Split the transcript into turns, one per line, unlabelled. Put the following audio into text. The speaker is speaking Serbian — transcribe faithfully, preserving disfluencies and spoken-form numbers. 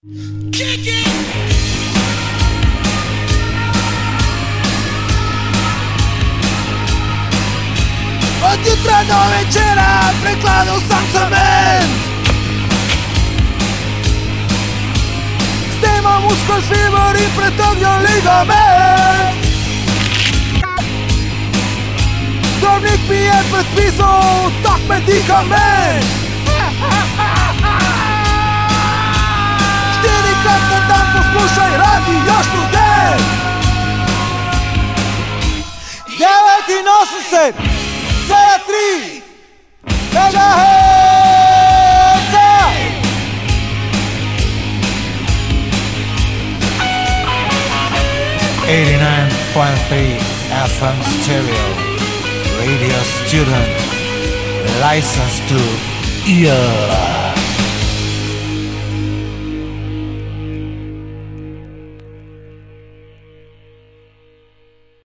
Kick it! Od jutra do večera prekladal sam cement. Snemam uskor fiber in pretognil ligament. Zdravnik mi je predpisal tak medikament. Štirikrat na dan poslušaj Radio Študent. devetinosemdeset celá tri megaherca.
eighty-nine point three F M stereo, Radio Student, license to ear.